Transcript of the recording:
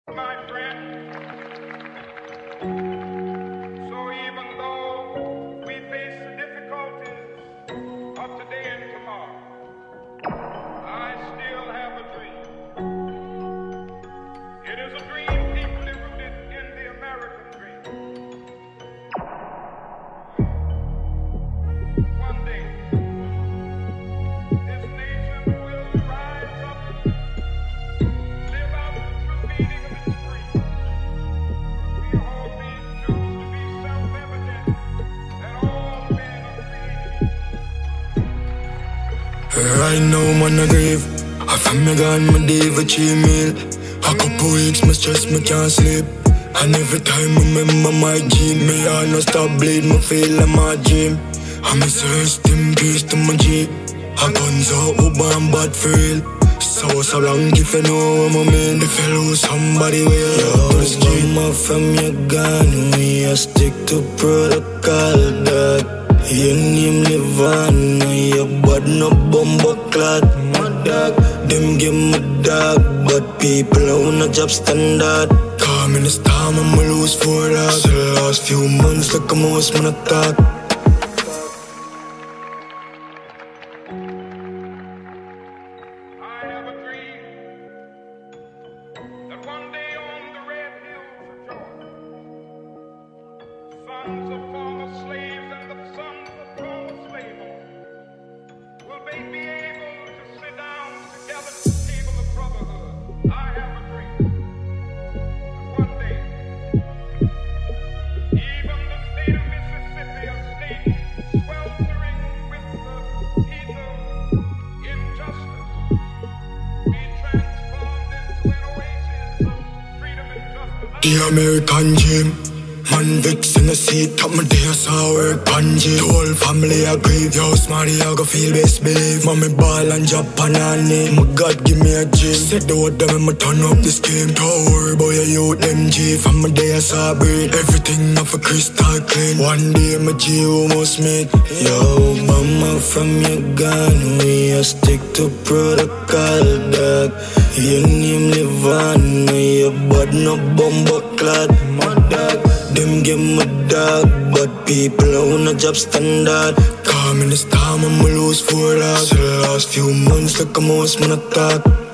My friend, so even though we face the difficulties of today and tomorrow, I still have a dream. It is a dream deeply rooted in the American dream. One day, this nation will rise up, live out the true meaning of its creed. We hold these truths to be self-evident that all men are created equal. Right now, man, I grieve. I feel me gone, my day for 3 meal. A couple weeks, me stress, me can't sleep. And every time I remember my dream, me heart no stop bleed, me feel like my dream. I miss rest in peace to my G. I guns out, Uber bad for real. So long if you know what I mean. If you lose somebody, we'll yo, mama, from your gun, we a stick to protocol, dog. Your name live on, your body no bumbo clad, my dog. Them give me dog, but people own a job standard. Come in this time, I'ma lose 4 dogs. The last few months, like a mouse, man, I talk. I have a dream that one day on the red hills of Georgia, sons of former slaves and the sons of former slave owners will be able to sit down together at the table of brotherhood. I have a dream that one day, even the state of Mississippi, a state sweltering with the heat of injustice, be transformed into an oasis of freedom and justice. The American dream. Man vex in the seat, top my day I saw work panji. The whole family agree, yo smarty I go feel best believe. Mommy ball and drop on her knee. My God give me a dream. Said the word that me turn up this game. Don't worry about your youth MG. From my day I saw breed, everything off a crystal clean. One day my G almost made. Yo mama, from your gun, we a stick to protocol, dog. Your name live on, your body no bumbo clad, my dog. Them give me dog, but people own a job standard. Come in this time, I'ma lose 4 dogs. The last few months, like a mouse, man, I talk.